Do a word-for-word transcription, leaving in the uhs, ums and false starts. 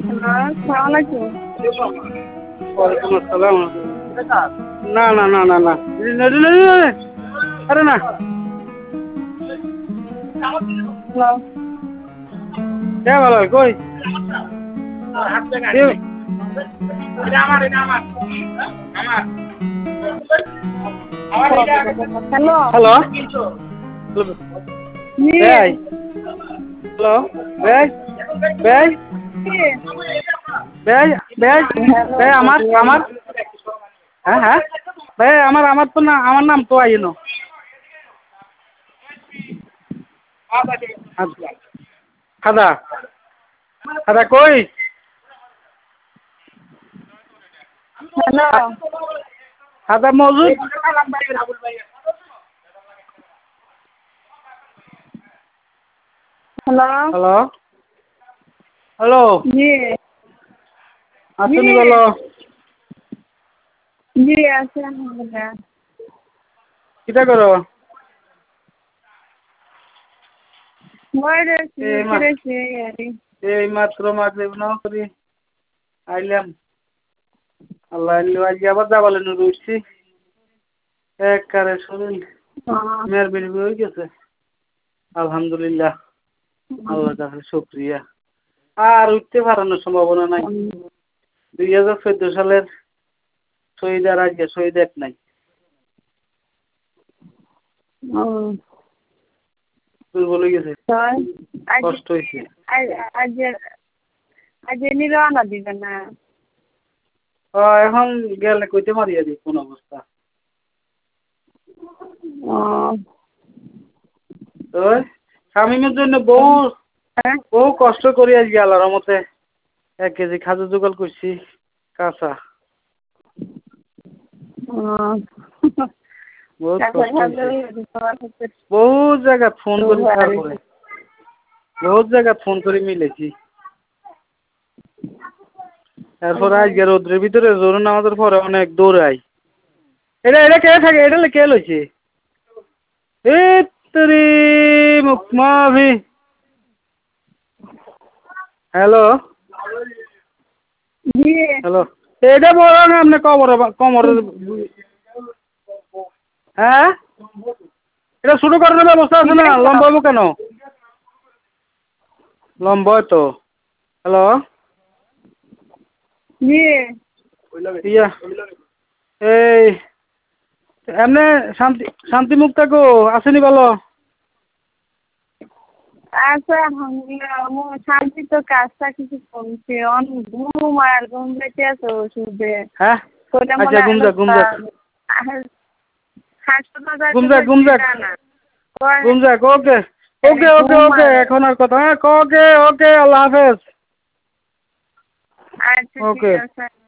আসসালামু আলাইকুম। ওয়ালাইকুম আসসালাম। না না না না না আরে না হ্যালো। কে ভালো কই হ্যালো। হ্যালো জি। ভাই হ্যালো ভাই ভাই জি। ভাই ভাই হ্যালো। ভাই আমার আমার হ্যাঁ হ্যাঁ ভাই আমার আমার তো না আমার নাম তো আইনো খাদা খাদা কই হ্যালো। খাদা মজুদ হ্যালো। হ্যালো হ্যালো জি। আসুনি জি। বলো জি আছে আলহামদুলিল্লাহ। কিটা করো মই রয়েছি এই মা ফিরেছি আরে। এই মাত্র মাগরিব নাও করি আইলাম আল্লাহ আজ আবার যাবালেন উঠছি এক কারে শরীর মেয়ের বেরি হয়ে গেছে আলহামদুলিল্লাহ আল্লাহর কাছে শুকরিয়া আর উঠতে পারানোর সম্ভাবনা নাই দুই হাজার চোদ্দ সালের শহীদ আর আজকে শহীদ এক নাই দুর্বল হয়ে গেছে কষ্ট হয়েছে আজ আজ এমনি রওনা দিবে না। এখন গেলে কইতে মারিয়া দি কোন অবস্থা তো শামিমের জন্য বহু বহু কষ্ট করি আজকে আল্লাহর রহমতে এক কেজি খাজু জোগাড় করছি কাঁচা বহুত কষ্ট হয়েছে বহুত জায়গা ফোন করি তারপরে বহুত জায়গা ফোন করে মিলেছি তারপরে আজকে রোদ্রের ভিতরে জোর নামাজের পরে অনেক দৌড়াই এটা এটা কে থাকে এটা কে লইছে এই তোরে মুকমাভি হ্যালো হ্যালো এটা বড় না আপনি কমর কমর হ্যাঁ এটা ছোট করার ব্যবস্থা আছে না লম্বা হবো কেন লম্বা তো হ্যালো ইয়া এই এমনি শান্তি শান্তি মুক্তা গো আসেনি বলো আচ্ছা আলহামদুলিল্লাহ শান্তি তো কাজটা কিছু কমছে অনেক ঘুম আর ঘুম পেতে আছে ওষুধে হ্যাঁ আচ্ছা ঘুম যাক ঘুম যাক ঘুম যাক ঘুম যাক ঘুম যাক ওকে ওকে ওকে ওকে এখন আর কথা হ্যাঁ ওকে ওকে আল্লাহ হাফেজ আচ্ছা ঠিক ওকে আছে।